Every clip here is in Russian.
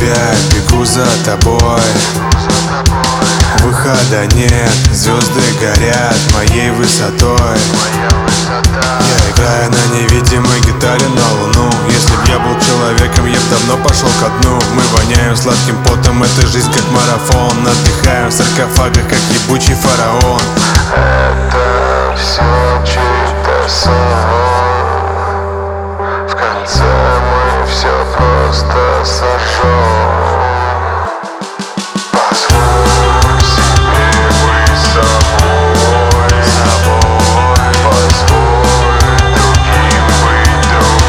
тебя, бегу за тобой. Выхода нет, звезды горят моей высотой. Я играю на невидимой гитаре на луну. Если б я был человеком, я б давно пошел ко дну. Мы воняем сладким потом, эта жизнь как марафон. Отдыхаем в саркофагах, как ебучий фараон. Это все чей-то сон. В конце мы все просто сожжем. Позволь себе быть собой. Позволь другим быть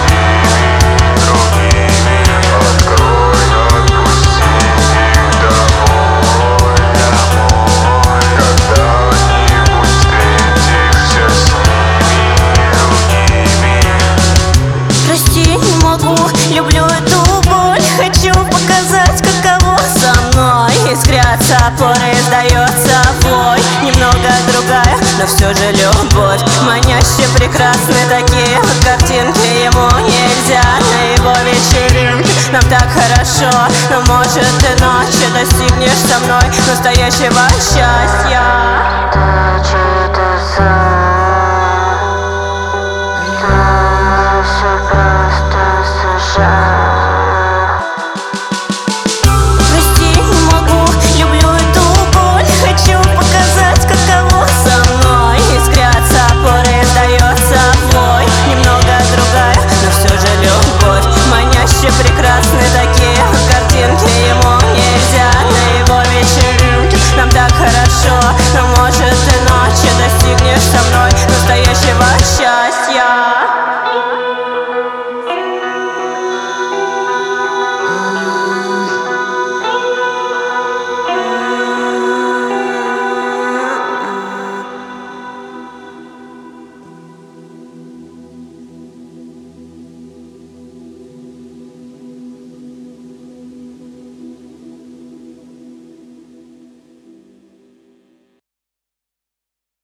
другими. Открой, отпусти их домой. Когда-нибудь встретишься с ними другими. Прости, не могу, люблю эту боль. Хочу показать, каково со мной. Искрятся опоры, сдается вой. Немного другая, но все же любовь. Маняще прекрасны такие картинки. Ему нельзя на его вечеринке. Нам так хорошо, но может ты ночью достигнешь со мной настоящего счастья.